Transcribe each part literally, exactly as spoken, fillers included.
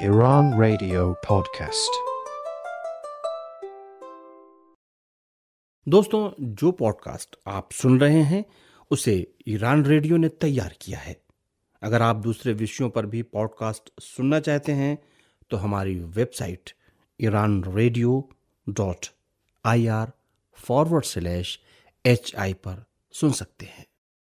Iran Radio Podcast। दोस्तों, जो podcast आप सुन रहे हैं उसे ईरान रेडियो ने तैयार किया है। अगर आप दूसरे विषयों पर भी पॉडकास्ट सुनना चाहते हैं तो हमारी website Iran radio dot I R forward slash H I पर सुन सकते हैं।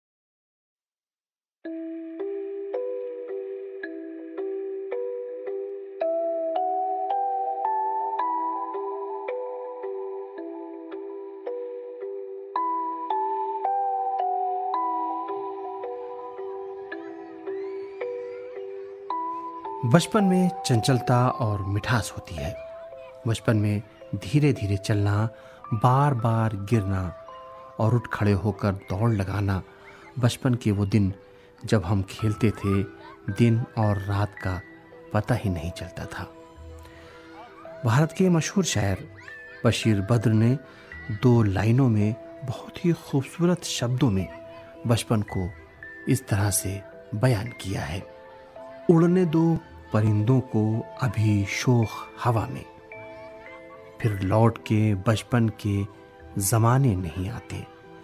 बचपन में चंचलता और मिठास होती है। बचपन में धीरे धीरे चलना, बार बार गिरना और उठ खड़े होकर दौड़ लगाना, बचपन के वो दिन जब हम खेलते थे, दिन और रात का पता ही नहीं चलता था। भारत के मशहूर शायर बशीर बद्र ने दो लाइनों में बहुत ही खूबसूरत शब्दों में बचपन को इस तरह से बयान किया है। उड़ने दो परिंदों को अभी शोख हवा में, फिर लौट के बचपन के जमाने नहीं आते।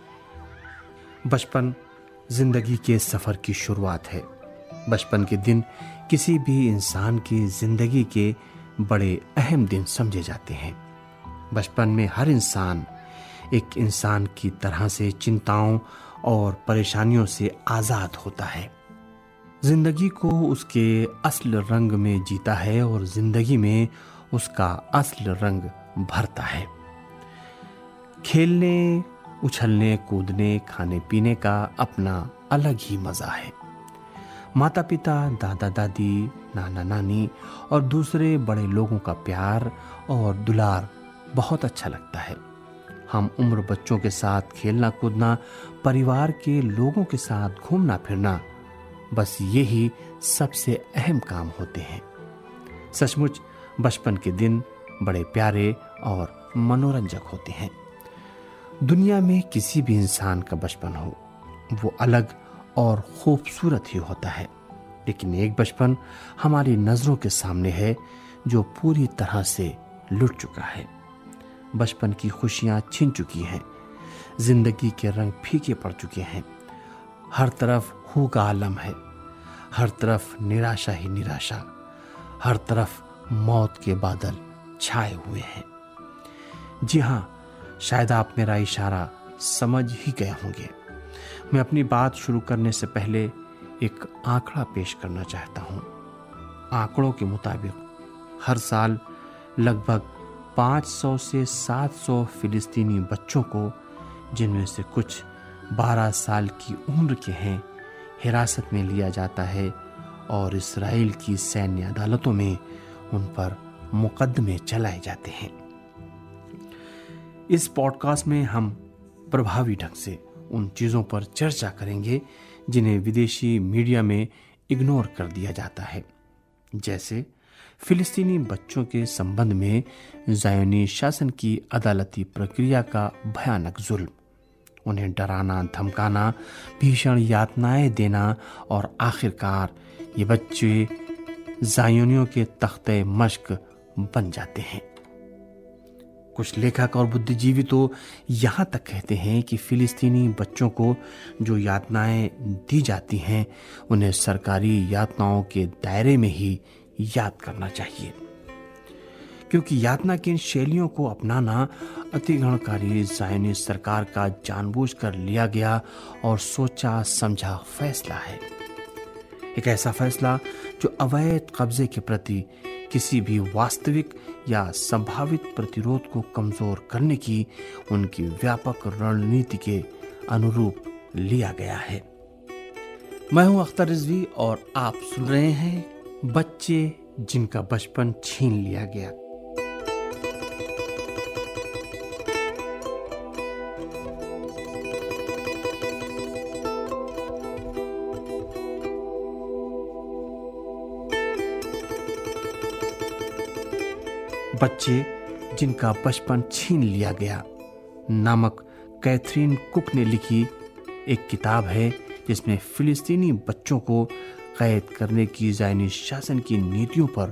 बचपन जिंदगी के सफर की शुरुआत है। बचपन के दिन किसी भी इंसान की जिंदगी के बड़े अहम दिन समझे जाते हैं। बचपन में हर इंसान एक इंसान की तरह से चिंताओं और परेशानियों से आजाद होता है। जिंदगी को उसके असल रंग में जीता है और जिंदगी में उसका असल रंग भरता है। खेलने, उछलने, कूदने, खाने पीने का अपना अलग ही मजा है। माता पिता, दादा दादी, नाना नानी और दूसरे बड़े लोगों का प्यार और दुलार बहुत अच्छा लगता है। हम उम्र बच्चों के साथ खेलना कूदना, परिवार के लोगों के साथ घूमना फिरना, बस यही सबसे अहम काम होते हैं। सचमुच बचपन के दिन बड़े प्यारे और मनोरंजक होते हैं। दुनिया में किसी भी इंसान का बचपन हो, वो अलग और खूबसूरत ही होता है, लेकिन एक बचपन हमारी नजरों के सामने है जो पूरी तरह से लुट चुका है। बचपन की खुशियां छिन चुकी हैं, जिंदगी के रंग फीके पड़ चुके हैं। हर तरफ हू का आलम है, हर तरफ निराशा ही निराशा, हर तरफ मौत के बादल छाए हुए हैं। जी हाँ, शायद आप मेरा इशारा समझ ही गए होंगे। मैं अपनी बात शुरू करने से पहले एक आंकड़ा पेश करना चाहता हूँ। आंकड़ों के मुताबिक हर साल लगभग पाँच सौ से सात सौ फिलिस्तीनी बच्चों को, जिनमें से कुछ बारह साल की उम्र के हैं, हिरासत में लिया जाता है और इस्राएल की सैन्य अदालतों में उन पर मुकदमे चलाए जाते हैं। इस पॉडकास्ट में हम प्रभावी ढंग से उन चीज़ों पर चर्चा करेंगे जिन्हें विदेशी मीडिया में इग्नोर कर दिया जाता है, जैसे फिलिस्तीनी बच्चों के संबंध में ज़ायोनी शासन की अदालती प्रक्रिया का भयानक जुल्म, उन्हें डराना, धमकाना, भीषण यातनाएं देना और आखिरकार ये बच्चे ज़ायोनियों के तख्ते मश्क बन जाते हैं। कुछ लेखक और बुद्धिजीवी तो यहाँ तक कहते हैं कि फिलिस्तीनी बच्चों को जो यातनाएं दी जाती हैं, उन्हें सरकारी यातनाओं के दायरे में ही याद करना चाहिए, क्योंकि यातना की इन शैलियों को अपनाना अतिगणकारी ज़ायोनी सरकार का जानबूझकर लिया गया और सोचा समझा फैसला है। एक ऐसा फैसला जो अवैध कब्जे के प्रति किसी भी वास्तविक या संभावित प्रतिरोध को कमजोर करने की उनकी व्यापक रणनीति के अनुरूप लिया गया है। मैं हूं अख्तर रिजवी और आप सुन रहे हैं बच्चे जिनका बचपन छीन लिया गया। बच्चे जिनका बचपन छीन लिया गया नामक कैथरीन कुक ने लिखी एक किताब है जिसमें फिलिस्तीनी बच्चों को कैद करने की ज़ायनी शासन की नीतियों पर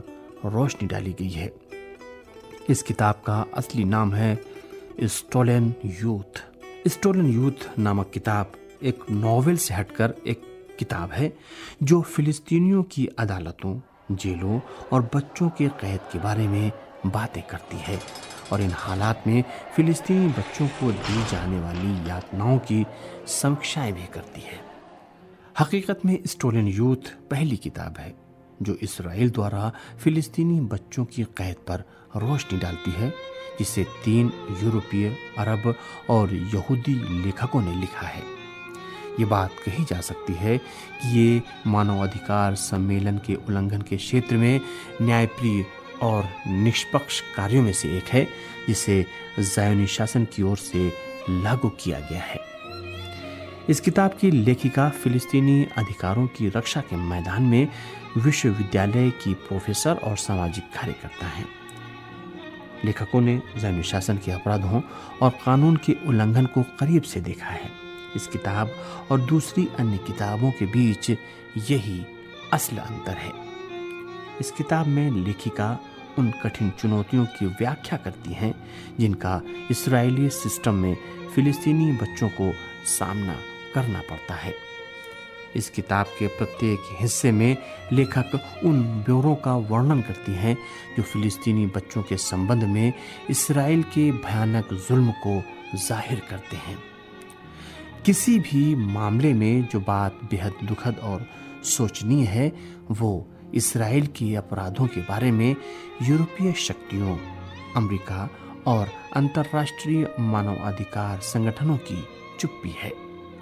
रोशनी डाली गई है। इस किताब का असली नाम है स्टोलन यूथ। स्टोलन यूथ नामक किताब एक नॉवेल से हटकर एक किताब है जो फिलिस्तीनियों की अदालतों, जेलों और बच्चों के कैद के बारे में बातें करती है और इन हालात में फिलिस्तीनी बच्चों को दी जाने वाली यातनाओं की समीक्षाएं भी करती है। हकीकत में स्टोलन यूथ पहली किताब है जो इसराइल द्वारा फिलिस्तीनी बच्चों की कैद पर रोशनी डालती है, जिसे तीन यूरोपीय, अरब और यहूदी लेखकों ने लिखा है। ये बात कही जा सकती है कि ये मानवाधिकार सम्मेलन के उल्लंघन के क्षेत्र में न्यायप्रिय और निष्पक्ष कार्यों में से एक है, जिसे ज़ायोनी शासन की ओर से लागू किया गया है। इस किताब की लेखिका फिलिस्तीनी अधिकारों की रक्षा के मैदान में विश्वविद्यालय की प्रोफेसर और सामाजिक कार्यकर्ता हैं। लेखकों ने ज़ायोनी शासन के अपराधों और कानून के उल्लंघन को करीब से देखा है। इस किताब और दूसरी अन्य किताबों के बीच यही असल अंतर है। इस किताब में लेखिका उन कठिन चुनौतियों की व्याख्या करती हैं जिनका इस्राएली सिस्टम में फिलिस्तीनी बच्चों को सामना करना पड़ता है। इस किताब के प्रत्येक हिस्से में लेखक उन ब्योरों का वर्णन करती हैं जो फिलिस्तीनी बच्चों के संबंध में इसराइल के भयानक जुल्म को जाहिर करते हैं। किसी भी मामले में जो बात बेहद दुखद और सोचनीय है, वो इसराइल के अपराधों के बारे में यूरोपीय शक्तियों, अमेरिका और अंतर्राष्ट्रीय मानवाधिकार संगठनों की चुप्पी है।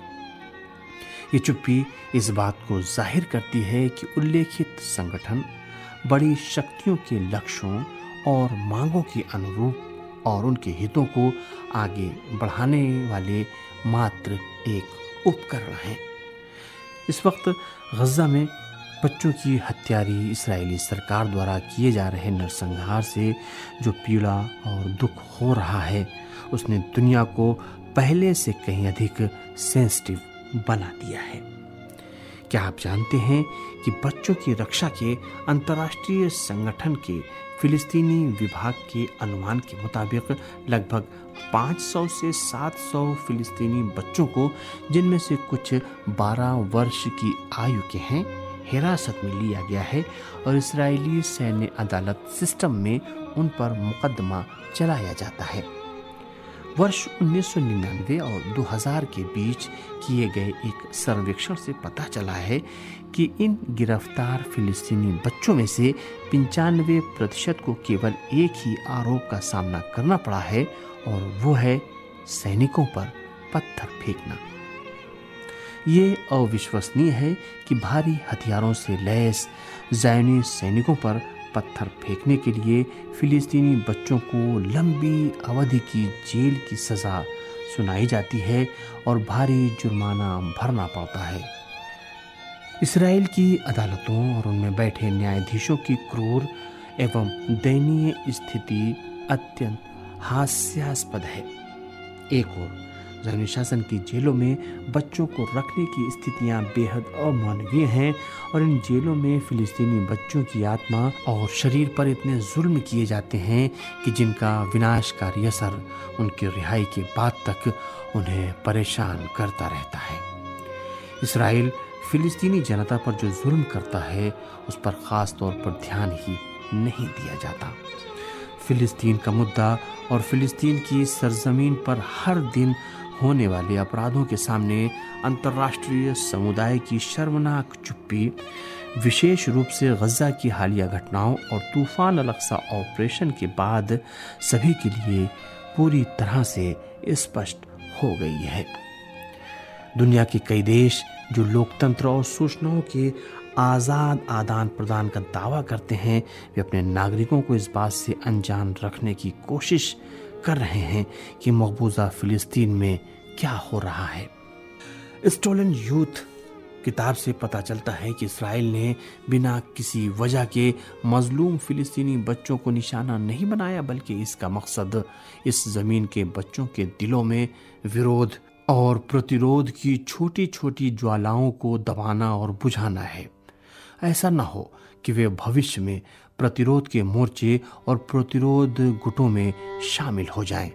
ये चुप्पी इस बात को जाहिर करती है कि उल्लेखित संगठन बड़ी शक्तियों के लक्ष्यों और मांगों के अनुरूप और उनके हितों को आगे बढ़ाने वाले मात्र एक उपकरण हैं। इस वक्त गजा में बच्चों की हत्यारी इस्राएली सरकार द्वारा किए जा रहे नरसंहार से जो पीड़ा और दुख हो रहा है, उसने दुनिया को पहले से कहीं अधिक सेंसिटिव बना दिया है। क्या आप जानते हैं कि बच्चों की रक्षा के अंतर्राष्ट्रीय संगठन के फिलिस्तीनी विभाग के अनुमान के मुताबिक लगभग पाँच सौ से सात सौ फिलिस्तीनी बच्चों को, जिनमें से कुछ बारह वर्ष की आयु के हैं, हिरासत में लिया गया है और इस्राएली सैन्य अदालत सिस्टम में उन पर मुकदमा चलाया जाता है। वर्ष उन्नीस सौ निन्यानवे और दो हज़ार के बीच किए गए एक सर्वेक्षण से पता चला है कि इन गिरफ्तार फिलिस्तीनी बच्चों में से पंचानवे प्रतिशत को केवल एक ही आरोप का सामना करना पड़ा है और वो है सैनिकों पर पत्थर फेंकना। ये अविश्वसनीय है कि भारी हथियारों से लैस ज़ायोनी सैनिकों पर पत्थर फेंकने के लिए फिलिस्तीनी बच्चों को लंबी अवधि की जेल की सज़ा सुनाई जाती है और भारी जुर्माना भरना पड़ता है। इसराइल की अदालतों और उनमें बैठे न्यायाधीशों की क्रूर एवं दयनीय स्थिति अत्यंत हास्यास्पद है। एक और ज़ायोनी शासन की जेलों में बच्चों को रखने की स्थितियां बेहद अमानवीय हैं और इन जेलों में फिलिस्तीनी बच्चों की आत्मा और शरीर पर इतने जुल्म किए जाते हैं कि जिनका विनाशकारी असर उनकी रिहाई के बाद तक उन्हें परेशान करता रहता है। इसराइल फिलिस्तीनी जनता पर जो जुल्म करता है उस पर ख़ास तौर पर ध्यान ही नहीं दिया जाता। फिलिस्तीन का मुद्दा और फिलिस्तीन की सरजमीन पर हर दिन होने वाले अपराधों के सामने अंतर्राष्ट्रीय समुदाय की शर्मनाक चुप्पी, विशेष रूप से गजा की हालिया घटनाओं और तूफान अल-अक्सा ऑपरेशन के बाद सभी के लिए पूरी तरह से स्पष्ट हो गई है। दुनिया के कई देश जो लोकतंत्र और सूचनाओं के आज़ाद आदान प्रदान का दावा करते हैं, वे अपने नागरिकों को इस बात से अनजान रखने की कोशिश कर रहे हैं कि मकबूजा फिलिस्तीन में क्या हो रहा है। स्टोलन यूथ किताब से पता चलता है कि इसराइल ने बिना किसी वजह के मजलूम फिलिस्तीनी बच्चों को निशाना नहीं बनाया, बल्कि इसका मकसद इस जमीन के बच्चों के दिलों में विरोध और प्रतिरोध की छोटी छोटी ज्वालाओं को दबाना और बुझाना है। ऐसा न हो कि वे भविष्य में प्रतिरोध के मोर्चे और प्रतिरोध गुटों में शामिल हो जाएं।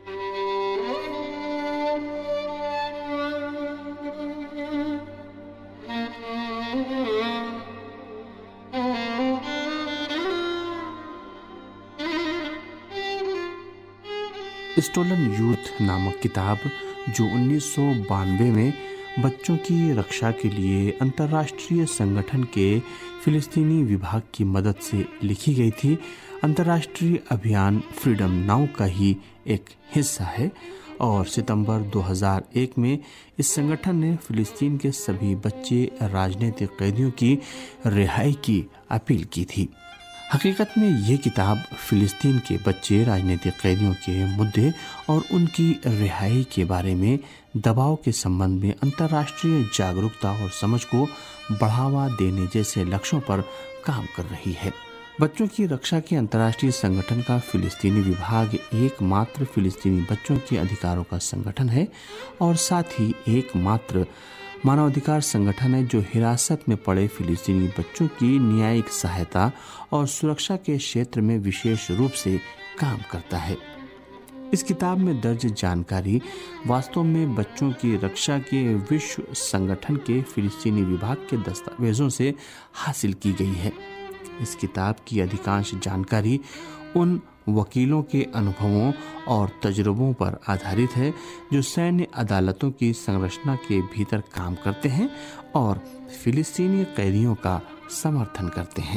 स्टोलन यूथ नामक किताब, जो उन्नीस सौ बानवे में बच्चों की रक्षा के लिए अंतर्राष्ट्रीय संगठन के फिलिस्तीनी विभाग की मदद से लिखी गई थी, अंतर्राष्ट्रीय अभियान फ्रीडम नाउ का ही एक हिस्सा है। और सितंबर दो हज़ार एक में इस संगठन ने फिलिस्तीन के सभी बच्चे राजनीतिक कैदियों की रिहाई की अपील की थी। हकीकत में ये किताब फिलिस्तीन के बच्चे राजनीतिक कैदियों के मुद्दे और उनकी रिहाई के बारे में दबाव के संबंध में अंतर्राष्ट्रीय जागरूकता और समझ को बढ़ावा देने जैसे लक्ष्यों पर काम कर रही है। बच्चों की रक्षा के अंतर्राष्ट्रीय संगठन का फिलिस्तीनी विभाग एकमात्र फिलिस्तीनी बच्चों के अधिकारों का संगठन है और साथ ही एकमात्र मानवाधिकार संगठन है जो हिरासत में पड़े फिलिस्तीनी बच्चों की न्यायिक सहायता और सुरक्षा के क्षेत्र में विशेष रूप से काम करता है। इस किताब में दर्ज जानकारी वास्तव में बच्चों की रक्षा के विश्व संगठन के फिलिस्तीनी विभाग के दस्तावेजों से हासिल की गई है। इस किताब की अधिकांश जानकारी उन वकीलों के अनुभवों और तजुर्बों पर आधारित है जो सैन्य अदालतों की संरचना के भीतर काम करते हैं और फिलिस्तीनी कैदियों का समर्थन करते हैं।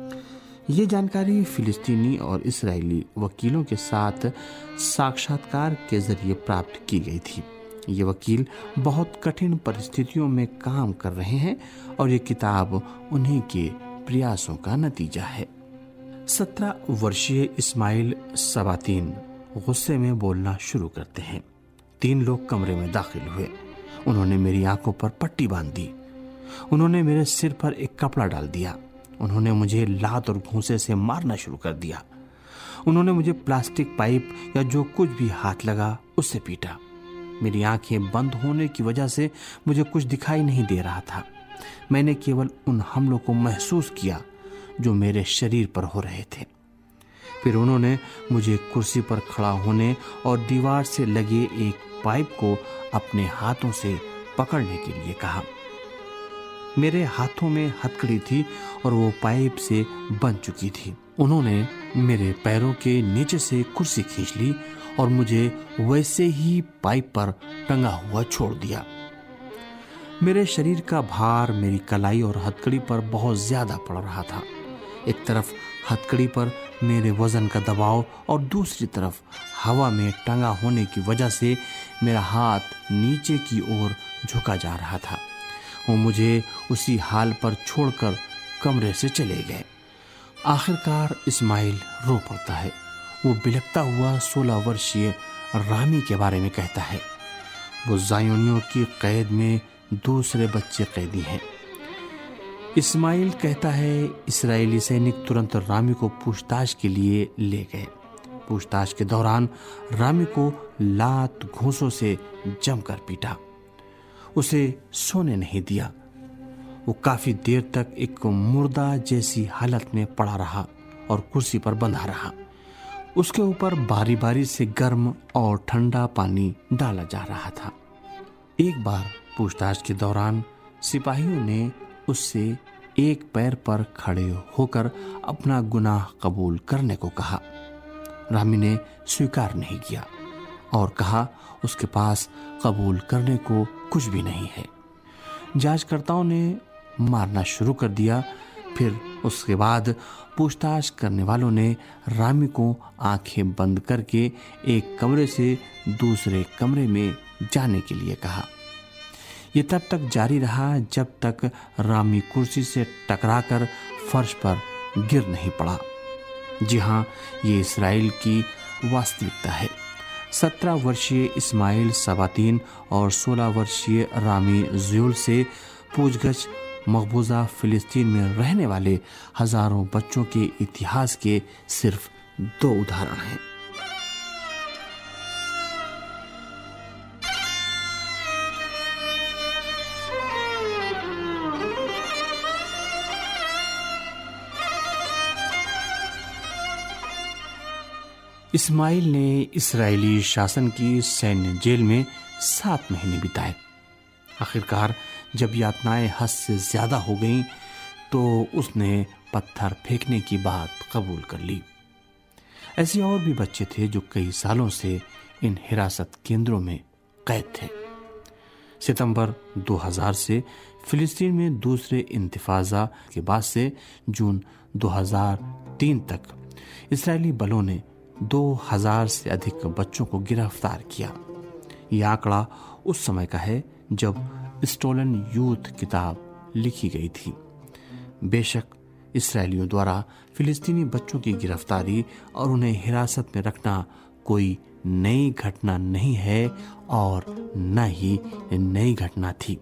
ये जानकारी फिलिस्तीनी और इस्राएली वकीलों के साथ साक्षात्कार के जरिए प्राप्त की गई थी। ये वकील बहुत कठिन परिस्थितियों में काम कर रहे हैं और ये किताब उन्हीं के प्रयासों का नतीजा है। सत्रह वर्षीय इस्माइल सबातीन गुस्से में बोलना शुरू करते हैं। तीन लोग कमरे में दाखिल हुए। उन्होंने मेरी आंखों पर पट्टी बांध दी। उन्होंने मेरे सिर पर एक कपड़ा डाल दिया। उन्होंने मुझे लात और घूंसे से मारना शुरू कर दिया। उन्होंने मुझे प्लास्टिक पाइप या जो कुछ भी हाथ लगा उससे पीटा। मेरी आंखें बंद होने की वजह से मुझे कुछ दिखाई नहीं दे रहा था। मैंने केवल उन हमलों को महसूस किया जो मेरे शरीर पर हो रहे थे। फिर उन्होंने मुझे कुर्सी पर खड़ा होने और दीवार से लगे एक पाइप को अपने हाथों से पकड़ने के लिए कहा। मेरे हाथों में हथकड़ी थी और वो पाइप से बंध चुकी थी। उन्होंने मेरे पैरों के नीचे से कुर्सी खींच ली और मुझे वैसे ही पाइप पर टंगा हुआ छोड़ दिया। मेरे शरीर का भार मेरी कलाई और हथकड़ी पर बहुत ज्यादा पड़ रहा था। एक तरफ हथकड़ी पर मेरे वजन का दबाव और दूसरी तरफ हवा में टंगा होने की वजह से मेरा हाथ नीचे की ओर झुका जा रहा था। वो मुझे उसी हाल पर छोड़कर कमरे से चले गए। आखिरकार इस्माइल रो पड़ता है। वो बिलखता हुआ सोलह वर्षीय रामी के बारे में कहता है। वो ज़ायोनियों की कैद में दूसरे बच्चे कैदी हैं। इस्माइल कहता है, इस्राएली सैनिक तुरंत रामी को पूछताछ के लिए ले गए। पूछताछ के दौरान रामी को लात घूंसों से जमकर पीटा। उसे सोने नहीं दिया। वो काफी देर तक एक मुर्दा जैसी हालत में पड़ा रहा और कुर्सी पर बंधा रहा। उसके ऊपर बारी बारी से गर्म और ठंडा पानी डाला जा रहा था। एक बार पूछताछ के दौरान सिपाहियों ने उससे एक पैर पर खड़े होकर अपना गुनाह कबूल करने को कहा। रामी ने स्वीकार नहीं किया और कहा उसके पास कबूल करने को कुछ भी नहीं है। जांचकर्ताओं ने मारना शुरू कर दिया। फिर उसके बाद पूछताछ करने वालों ने रामी को आंखें बंद करके एक कमरे से दूसरे कमरे में जाने के लिए कहा। ये तब तक जारी रहा जब तक रामी कुर्सी से टकराकर फर्श पर गिर नहीं पड़ा। जी हाँ, ये इस्राएल की वास्तविकता है। सत्रह वर्षीय इस्माइल सबातीन और सोलह वर्षीय रामी ज़ियोल से पूछगछ मकबूजा फिलिस्तीन में रहने वाले हजारों बच्चों के इतिहास के सिर्फ दो उदाहरण हैं। इस्माइल ने इस्राएली शासन की सैन्य जेल में सात महीने बिताए। आखिरकार जब यातनाएं हद से ज्यादा हो गईं तो उसने पत्थर फेंकने की बात कबूल कर ली। ऐसे और भी बच्चे थे जो कई सालों से इन हिरासत केंद्रों में कैद थे। सितंबर दो हज़ार से फिलिस्तीन में दूसरे इंतिफाजा के बाद से जून दो हज़ार तीन तक इस्राएली बलों ने दो हज़ार से अधिक बच्चों को गिरफ्तार किया। यह आंकड़ा उस समय का है जब स्टोलन यूथ किताब लिखी गई थी। बेशक इस्राएलियों द्वारा फिलिस्तीनी बच्चों की गिरफ्तारी और उन्हें हिरासत में रखना कोई नई घटना नहीं है और न ही नई घटना थी।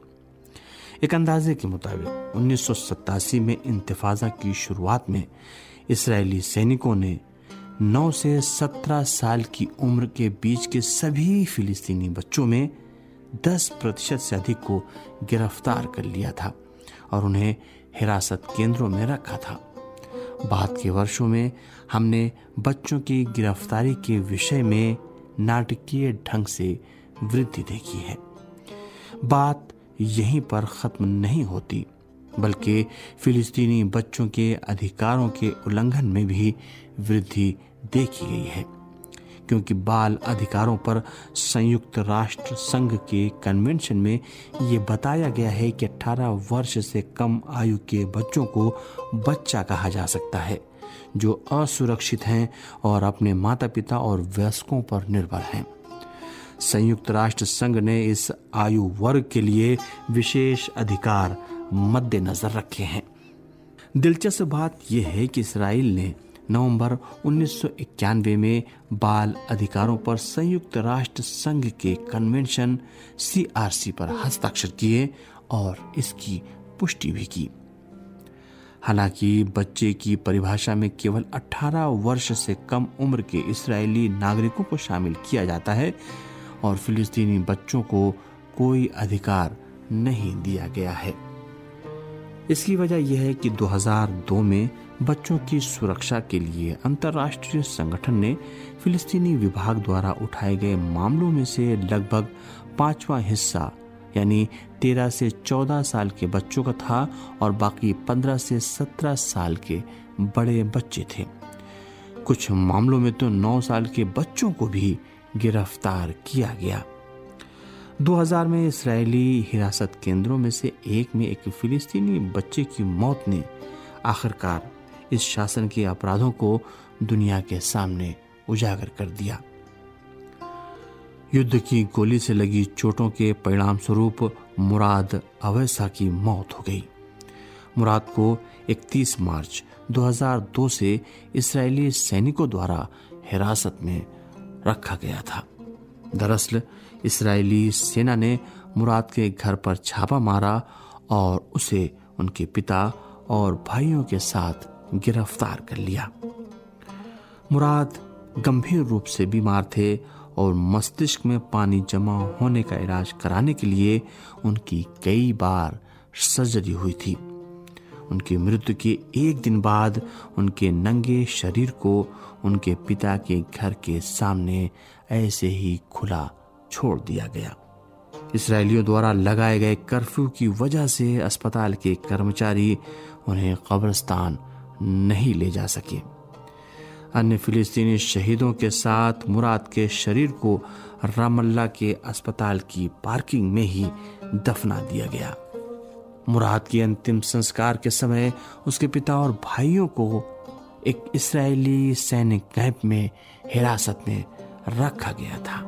एक अंदाजे के मुताबिक उन्नीस सौ सत्तासी में इंतिफाजा की शुरुआत में इस्राएली सैनिकों ने नौ से सत्रह साल की उम्र के बीच के सभी फिलिस्तीनी बच्चों में दस प्रतिशत से अधिक को गिरफ्तार कर लिया था और उन्हें हिरासत केंद्रों में रखा था। बाद के वर्षों में हमने बच्चों की गिरफ्तारी के विषय में नाटकीय ढंग से वृद्धि देखी है। बात यहीं पर खत्म नहीं होती, बल्कि फिलिस्तीनी बच्चों के अधिकारों के उल्लंघन में भी वृद्धि देखी गई है, क्योंकि बाल अधिकारों पर संयुक्त राष्ट्र संघ के कन्वेंशन में ये बताया गया है कि अठारह वर्ष से कम आयु के बच्चों को बच्चा कहा जा सकता है जो असुरक्षित हैं और अपने माता पिता और वयस्कों पर निर्भर हैं। संयुक्त राष्ट्र संघ ने इस आयु वर्ग के लिए विशेष अधिकार मद्देनजर रखे हैं। दिलचस्प बात यह है कि इस्राएल ने नवंबर उन्नीस सौ इक्यानवे में बाल अधिकारों पर संयुक्त राष्ट्र संघ के कन्वेंशन सी आर सी पर हस्ताक्षर किए और इसकी पुष्टि भी की। हालांकि बच्चे की परिभाषा में केवल अठारह वर्ष से कम उम्र के इस्राएली नागरिकों को शामिल किया जाता है और फिलिस्तीनी बच्चों को कोई अधिकार नहीं दिया गया है। इसकी वजह यह है कि दो हज़ार दो में बच्चों की सुरक्षा के लिए अंतर्राष्ट्रीय संगठन ने फिलिस्तीनी विभाग द्वारा उठाए गए मामलों में से लगभग पांचवा हिस्सा यानी तेरह से चौदह साल के बच्चों का था और बाकी पंद्रह से सत्रह साल के बड़े बच्चे थे। कुछ मामलों में तो नौ साल के बच्चों को भी गिरफ्तार किया गया। दो हज़ार में इस्राएली हिरासत केंद्रों में से एक में एक फिलिस्तीनी बच्चे की मौत ने आखिरकार इस शासन के अपराधों को दुनिया के सामने उजागर कर दिया। युद्ध की गोली से लगी चोटों के परिणाम स्वरूप मुराद अवैसा की मौत हो गई। मुराद को इकतीस मार्च दो हज़ार दो से इस्राएली सैनिकों द्वारा हिरासत में रखा गया था। दरअसल इस्राएली सेना ने मुराद के घर पर छापा मारा और उसे उनके पिता और भाइयों के साथ गिरफ्तार कर लिया। मुराद गंभीर रूप से बीमार थे और मस्तिष्क में पानी जमा होने का इलाज कराने के लिए उनकी कई बार सर्जरी हुई थी। उनकी मृत्यु के एक दिन बाद उनके नंगे शरीर को उनके पिता के घर के सामने ऐसे ही खुला छोड़ दिया गया। इस्राएलियों द्वारा लगाए गए कर्फ्यू की वजह से अस्पताल के कर्मचारी उन्हें कब्रिस्तान नहीं ले जा सके। अन्य फिलिस्तीनी शहीदों के साथ मुराद के शरीर को रामल्ला के अस्पताल की पार्किंग में ही दफना दिया गया। मुराद के अंतिम संस्कार के समय उसके पिता और भाइयों को एक इस्राएली सैन्य कैंप में हिरासत में रखा गया था।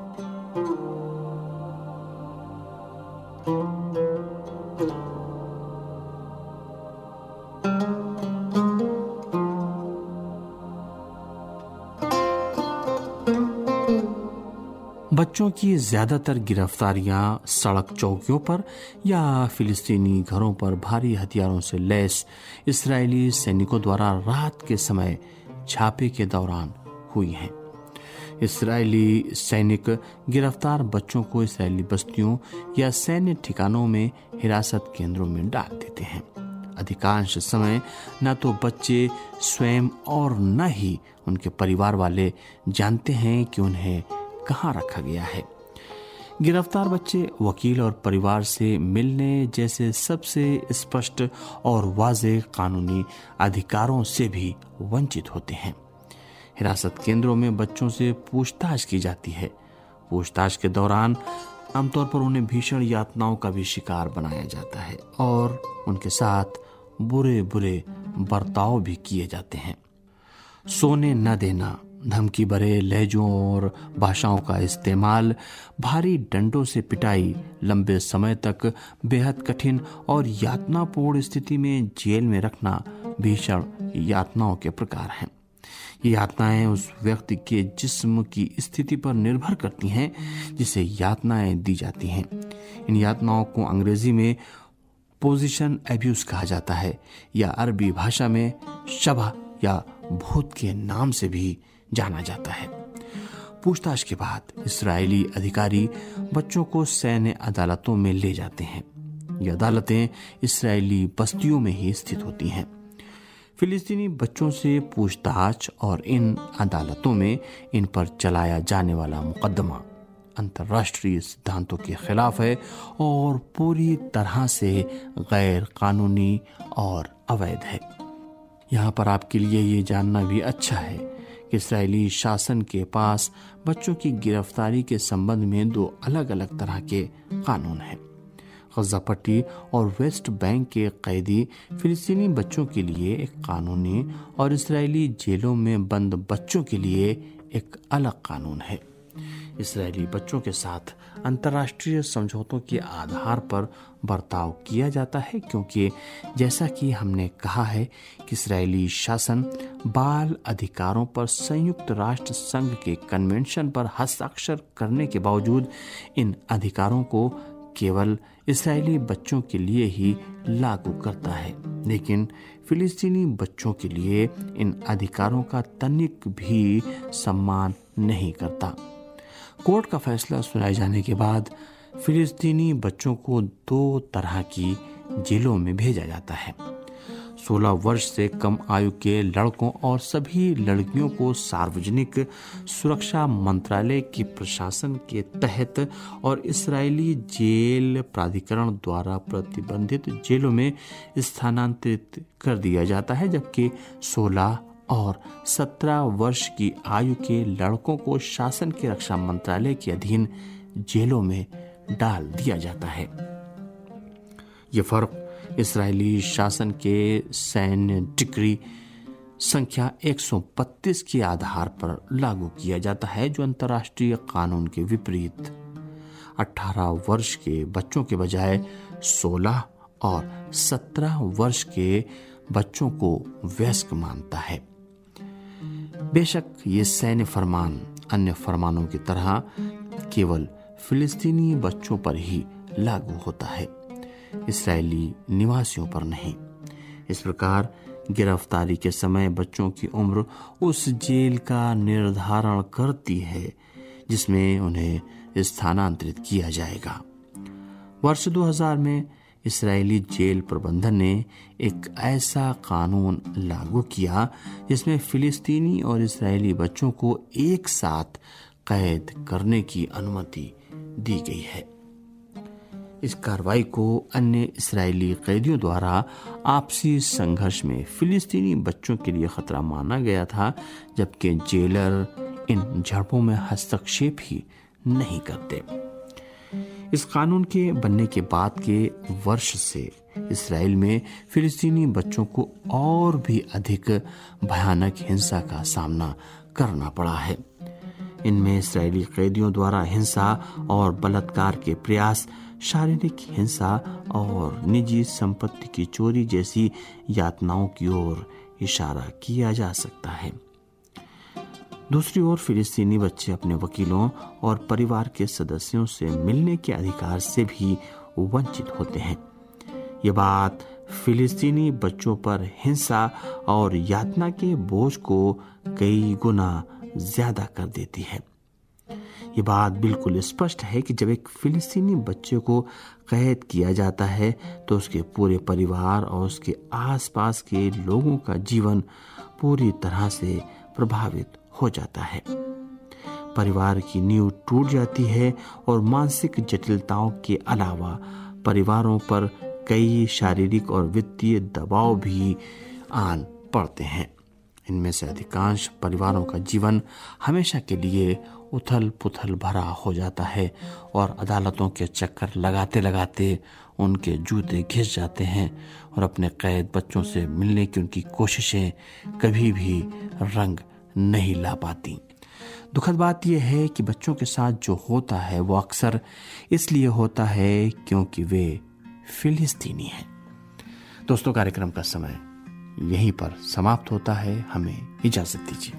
बच्चों की ज्यादातर गिरफ्तारियां सड़क चौकियों पर या फिलिस्तीनी घरों पर भारी हथियारों से लैस इस्राएली सैनिकों द्वारा रात के समय छापे के दौरान हुई हैं। इस्राएली सैनिक गिरफ्तार बच्चों को इस्राएली बस्तियों या सैन्य ठिकानों में हिरासत केंद्रों में डाल देते हैं अधिकांश समय न तो बच्चे स्वयं और न ही उनके परिवार वाले जानते हैं कि उन्हें कहाँ रखा गया है। गिरफ्तार बच्चे वकील और परिवार से मिलने जैसे सबसे स्पष्ट और वाज़ेह कानूनी अधिकारों से भी वंचित होते हैं। हिरासत केंद्रों में बच्चों से पूछताछ की जाती है। पूछताछ के दौरान आमतौर पर उन्हें भीषण यातनाओं का भी शिकार बनाया जाता है और उनके साथ बुरे बुरे बर्ताव भी किए जाते हैं। सोने न देना, धमकी भरे लहजों और भाषाओं का इस्तेमाल, भारी डंडों से पिटाई, लंबे समय तक बेहद कठिन और यातनापूर्ण स्थिति में जेल में रखना भीषण यातनाओं के प्रकार हैं। ये यातनाएं उस व्यक्ति के जिस्म की स्थिति पर निर्भर करती हैं जिसे यातनाएं दी जाती हैं। इन यातनाओं को अंग्रेजी में पोजीशन एब्यूज कहा जाता है या अरबी भाषा में शबह या भूत के नाम से भी जाना जाता है। पूछताछ के बाद इस्राएली अधिकारी बच्चों को सैन्य अदालतों में ले जाते हैं। ये अदालतें इस्राएली बस्तियों में ही स्थित होती हैं। फिलिस्तीनी बच्चों से पूछताछ और इन अदालतों में इन पर चलाया जाने वाला मुकदमा अंतर्राष्ट्रीय सिद्धांतों के खिलाफ है और पूरी तरह से गैर कानूनी और अवैध है। यहाँ पर आपके लिए ये जानना भी अच्छा है कि इस्राएली शासन के पास बच्चों की गिरफ्तारी के संबंध में दो अलग अलग तरह के कानून हैं। गजा पट्टी और वेस्ट बैंक के कैदी फिलिस्तीनी बच्चों के लिए एक कानूनी और इस्राएली जेलों में बंद बच्चों के लिए एक अलग कानून है। इस्राएली बच्चों के साथ अंतर्राष्ट्रीय समझौतों के आधार पर बर्ताव किया जाता है क्योंकि जैसा कि हमने कहा है कि इस्राएली शासन बाल अधिकारों पर संयुक्त राष्ट्र संघ के कन्वेंशन पर हस्ताक्षर करने के बावजूद इन अधिकारों को केवल इस्राएली बच्चों के लिए ही लागू करता है, लेकिन फिलिस्तीनी बच्चों के लिए इन अधिकारों का तनिक भी सम्मान नहीं करता। कोर्ट का फैसला सुनाए जाने के बाद फिलिस्तीनी बच्चों को दो तरह की जेलों में भेजा जाता है। सोलह वर्ष से कम आयु के लड़कों और सभी लड़कियों को सार्वजनिक सुरक्षा मंत्रालय के प्रशासन के तहत और इस्राएली जेल प्राधिकरण द्वारा प्रतिबंधित जेलों में स्थानांतरित कर दिया जाता है, जबकि सोलह और सत्रह वर्ष की आयु के लड़कों को शासन के रक्षा मंत्रालय के अधीन जेलों में डाल दिया जाता है। ये फर्क इस्राएली शासन के सैन्य डिक्री संख्या एक सौ बत्तीस के आधार पर लागू किया जाता है, जो अंतर्राष्ट्रीय कानून के विपरीत अठारह वर्ष के बच्चों के बजाय सोलह और सत्रह वर्ष के बच्चों को वयस्क मानता है। बेशक ये सैन्य फरमान अन्य फरमानों की तरह केवल फिलिस्तीनी बच्चों पर ही लागू होता है, इस्राएली निवासियों पर नहीं। इस प्रकार गिरफ्तारी के समय बच्चों की उम्र उस जेल का निर्धारण करती है जिसमें उन्हें स्थानांतरित किया जाएगा। वर्ष दो हज़ार में इस्राएली जेल प्रबंधन ने एक ऐसा कानून लागू किया जिसमें फिलिस्तीनी और इस्राएली बच्चों को एक साथ कैद करने की अनुमति दी गई है। इस कार्रवाई को अन्य इस्राएली कैदियों द्वारा आपसी संघर्ष में फिलिस्तीनी बच्चों के लिए खतरा माना गया था, जबकि जेलर इन झड़पों में हस्तक्षेप ही नहीं करते। इस कानून के बनने के बाद के वर्ष से इस्राएल में फिलिस्तीनी बच्चों को और भी अधिक भयानक हिंसा का सामना करना पड़ा है। इनमें इस्राएली कैदियों द्वारा हिंसा और बलात्कार के प्रयास, शारीरिक हिंसा और निजी संपत्ति की चोरी जैसी यातनाओं की ओर इशारा किया जा सकता है। दूसरी ओर फिलिस्तीनी बच्चे अपने वकीलों और परिवार के सदस्यों से मिलने के अधिकार से भी वंचित होते हैं। ये बात फिलिस्तीनी बच्चों पर हिंसा और यातना के बोझ को कई गुना ज्यादा कर देती है। ये बात बिल्कुल स्पष्ट है कि जब एक फिलिस्तीनी बच्चे को कैद किया जाता है तो उसके पूरे परिवार और उसके आसपास के लोगों का जीवन पूरी तरह से प्रभावित हो जाता है। परिवार की नींव टूट जाती है और मानसिक जटिलताओं के अलावा परिवारों पर कई शारीरिक और वित्तीय दबाव भी आन पड़ते हैं। इनमें से अधिकांश परिवारों का जीवन हमेशा के लिए उथल पुथल भरा हो जाता है और अदालतों के चक्कर लगाते लगाते उनके जूते घिस जाते हैं और अपने कैद बच्चों से मिलने की उनकी कोशिशें कभी भी रंग नहीं ला पाती। दुखद बात यह है कि बच्चों के साथ जो होता है वो अक्सर इसलिए होता है क्योंकि वे फिलिस्तीनी हैं। दोस्तों, कार्यक्रम का समय यहीं पर समाप्त होता है। हमें इजाजत दीजिए।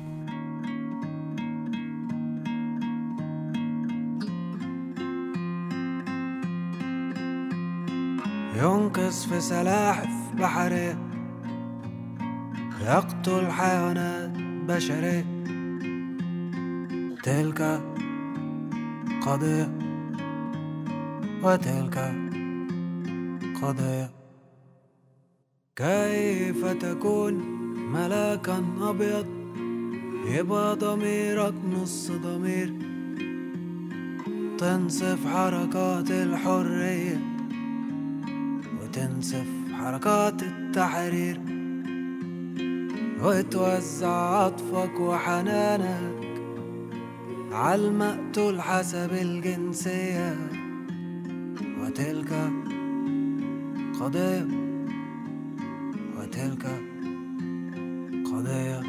ينقص في سلاحف بحرية يقتل حيوانات بشرية تلك قضية وتلك قضية كيف تكون ملاكا أبيض يبقى ضميرك نص ضمير تنصف حركات الحرية وتنصف حركات التحرير وتوزع عطفك وحنانك عالمقتول حسب الجنسية وتلك قضية وتلك قضية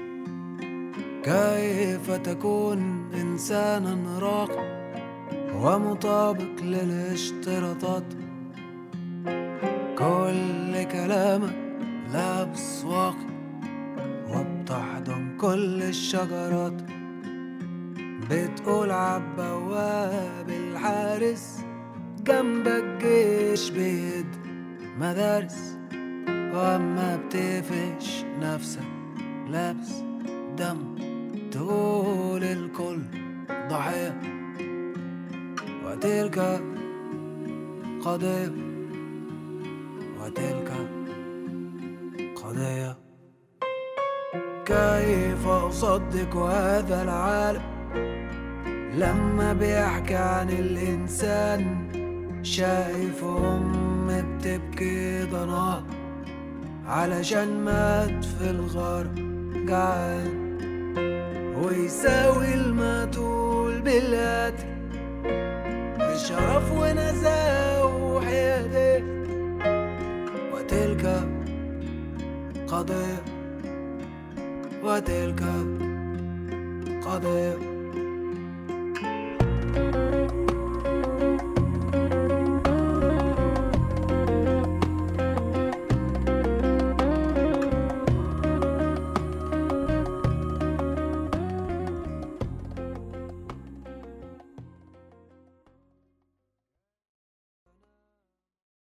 كيف تكون إنسانا راقي ومطابق للاشتراطات كل كلامك لابس واقي وبتحضن كل الشجرات بتقول عالبواب الحارس جنبك جيش بيد مدارس وأما بتقفش نفسك لابس دم تقول الكل ضحية وتلك قضية وتلك قضية كيف أصدق هذا العالم لما بيحكي عن الإنسان شايف أم بتبكي ضناها علشان مات في الغار جعان ويساوي المقتول بالقتل بشرف ونزاهة وحيادية وتلك قضية وتلك قضية